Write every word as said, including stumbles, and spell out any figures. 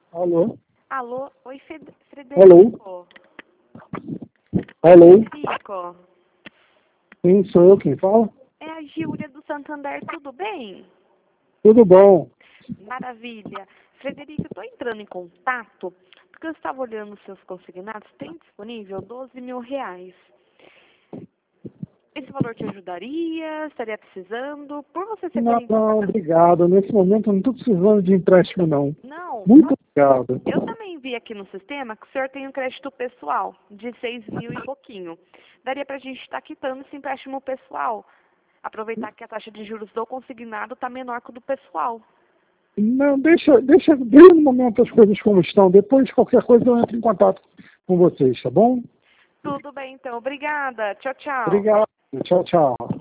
Alô? Alô? Oi, Fed- Alô? Frederico. Alô? Frederico. Sim, sou eu quem fala? É a Gíulia do Santander, tudo bem? Tudo bom? Maravilha. Frederico, eu estou entrando em contato porque eu estava olhando os seus consignados. Tem disponível doze mil reais. Esse valor te ajudaria? Estaria precisando? Por você ser Não, correntista... não, obrigado. Nesse momento eu não estou precisando de empréstimo, não. Não, Muito não. obrigado. Eu também vi aqui no sistema que o senhor tem um crédito pessoal de seis mil e pouquinho. Daria para a gente estar quitando esse empréstimo pessoal. Aproveitar que a taxa de juros do consignado está menor que o do pessoal. Não, deixa, deixa, deixa no momento as coisas como estão. Depois, qualquer coisa, eu entro em contato com vocês, tá bom? Tudo bem, então. Obrigada. Tchau, tchau. Obrigado. Tchau, tchau.